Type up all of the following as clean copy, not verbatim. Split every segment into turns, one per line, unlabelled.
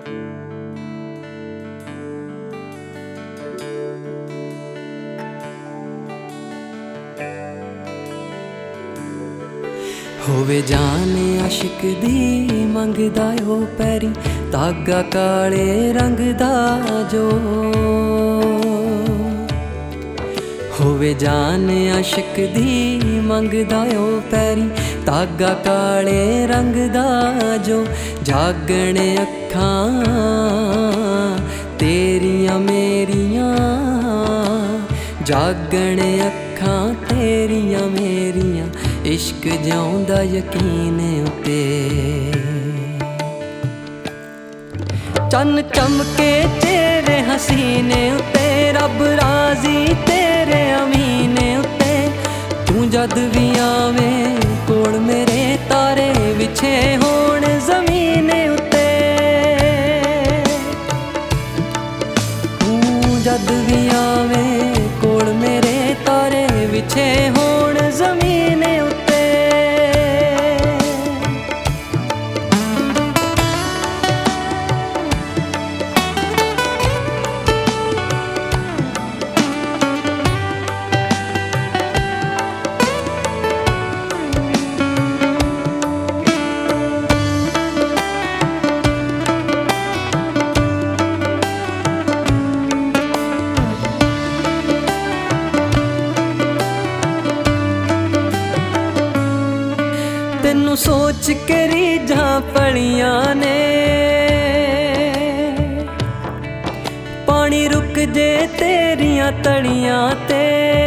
ਹੋਵੇ ਜਾਨ ਆਸ਼ਿਕ ਦੀ ਮੰਗਦਾ ਓ ਪੈਰੀ ਧਾਗਾ ਕਾਲੇ ਰੰਗ ਦਾ ਜੋ ਹੋਵੇ ਜਾਨ ਆਸ਼ਿਕ ਦੀ ਮੰਗਦਾ ਓ ਪੈਰੀ ਧਾਗਾ ਕਾਲੇ ਰੰਗ ਦਾ ਜੋ ਜਾਗਣ ਅੱਖਾਂ ਤੇਰੀਆਂ ਮੇਰੀਆਂ ਜਾਗਣ ਅੱਖਾਂ ਤੇਰੀਆਂ ਮੇਰੀਆਂ इश्क जिउंदा यकीन उते चन्न चमके चेहरे हसीने उते रब राजी तेरे अमीने उते तू जद भी आवे कोल मेरे तारे विछे होण जमीने उते तू जद भी आवे कोल मेरे तारे विछे होण जमीने तेनू सोच के रीझां पलियां ने पानी रुक जे तेरियां तलियां ते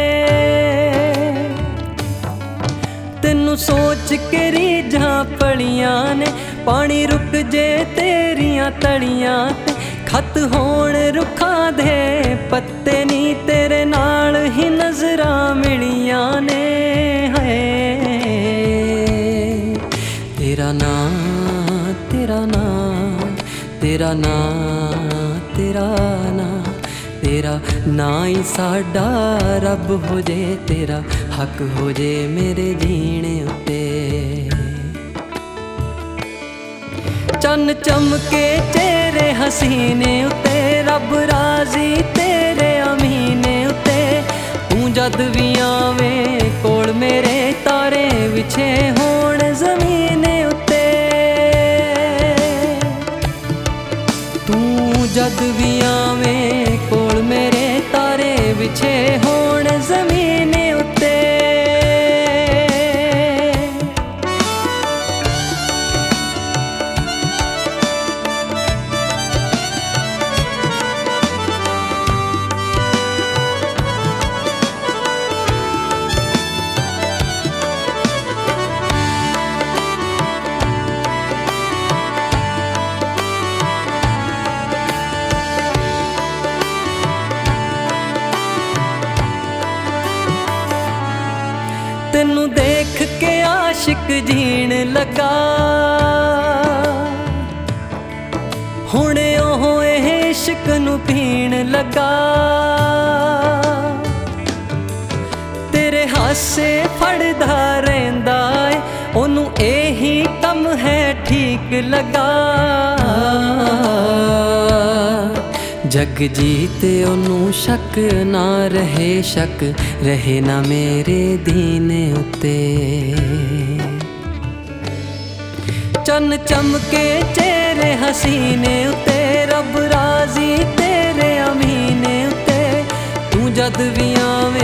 तेनू सोच के रीझां पलियां ने पानी रुक जे तेरियां तलियां ते खत होण रुखां दे पत्ते नी तेरे नाल ही नजरां मिलियां ने है तेरा नाम तेरा नाम तेरा नाम तेरा नाम तेरा ना ही साडा रब हो जे तेरा हक हो जे मेरे जीने उते चन्न चमके चेहरे हसीने उते रब राजी तेरे अमीने उते तू जद भी आवे कोल मेरे तारे विछे होण जमीने उते तू जद भी आवे कोल मेरे तारे विछे होण जमीने उते तेनू देख के आशिक जीण लगा हुणे ओह इश्क नू पीण लगा तेरे हासे फड़दा रहिंदा ए ओनू एही कम है ठीक लगा जग जीते ओनू शक ना रहे शक रहे ना मेरे दीने उते चन्न चमके चेहरे हसीने उते रब राजी तेरे अमीने उते तू जद भी आवे